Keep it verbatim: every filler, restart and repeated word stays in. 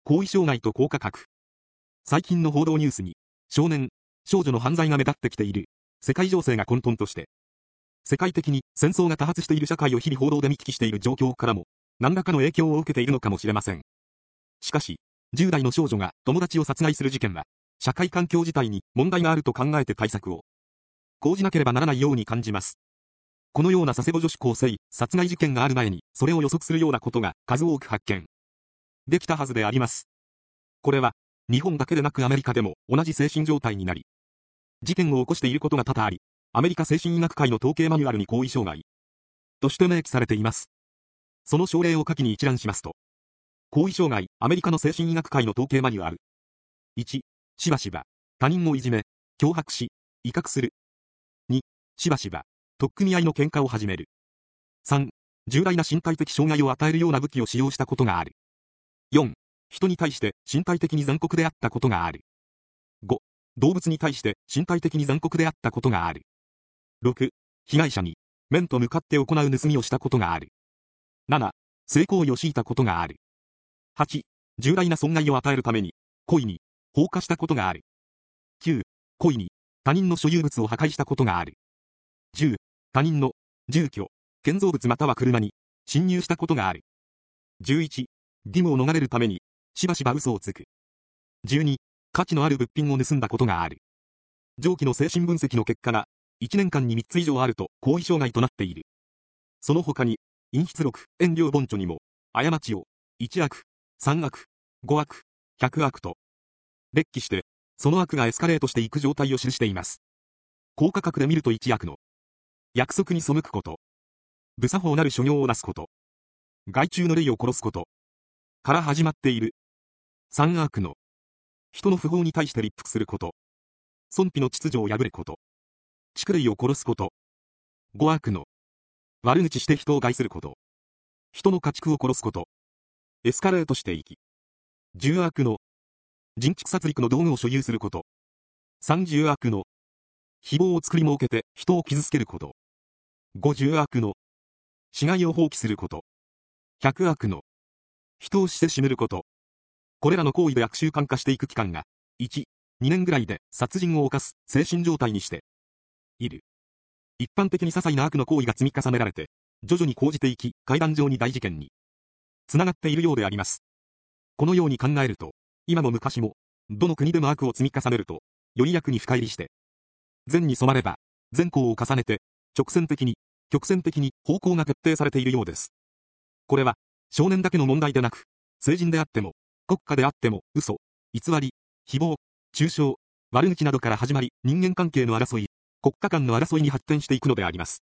行為障害と高価格。最近の報道ニュースに、少年、少女の犯罪が目立ってきている、世界情勢が混沌として、世界的に戦争が多発している社会を日々報道で見聞きしている状況からも、何らかの影響を受けているのかもしれません。しかし、じゅう代の少女が友達を殺害する事件は、社会環境自体に問題があると考えて対策を講じなければならないように感じます。このような佐世保女子高生殺害事件がある前に、それを予測するようなことが数多く発見できたはずであります。これは、日本だけでなくアメリカでも同じ精神状態になり、事件を起こしていることが多々あり、アメリカ精神医学会の統計マニュアルに行為障害として明記されています。その症例を下記に一覧しますと、行為障害、アメリカの精神医学会の統計マニュアル。いち、しばしば、他人をいじめ、脅迫し、威嚇する。に、しばしば、取っ組み合いの喧嘩を始める。さん、重大な身体的障害を与えるような武器を使用したことがある。よん、人に対して身体的に残酷であったことがある。ご、動物に対して身体的に残酷であったことがある。ろく、被害者に面と向かって行う盗みをしたことがある。なな、性行為を強いたことがある。はち、重大な損害を与えるために故意に放火したことがある。きゅう、故意に他人の所有物を破壊したことがある。じゅう、他人の住居、建造物または車に侵入したことがある。じゅういち、義務を逃れるためにしばしば嘘をつく。じゅうに、価値のある物品を盗んだことがある。上記の精神分析の結果がいちねんかんにみっつ以上あると行為障害となっている。その他に、陰筆録、遠慮本著にも、過ちをいち悪、さん悪、ご悪、ひゃく悪と列記して、その悪がエスカレートしていく状態を記しています。高価格で見るといち悪の約束に背くこと、不作法なる所業をなすこと、害虫の霊を殺すことから始まっている。さん悪の人の不法に対して立腹すること、尊卑の秩序を破ること、畜類を殺すこと。ご悪の悪口して人を害すること、人の家畜を殺すこと、エスカレートしていき、じゅう悪の人畜殺戮の道具を所有すること、さん重悪の誹謗を作り設けて人を傷つけること、ご重悪の死骸を放棄すること、ひゃく悪の人をして死ぬること。これらの行為で悪習慣化していく期間がいち、にねんぐらいで殺人を犯す精神状態にしている。一般的に些細な悪の行為が積み重ねられて、徐々に講じていき、階段上に大事件につながっているようであります。このように考えると、今も昔も、どの国でも悪を積み重ねると、より悪に深入りして、善に染まれば、善行を重ねて、直線的に、曲線的に方向が決定されているようです。これは、少年だけの問題でなく、成人であっても、国家であっても、嘘、偽り、誹謗、中傷、悪口などから始まり、人間関係の争い、国家間の争いに発展していくのであります。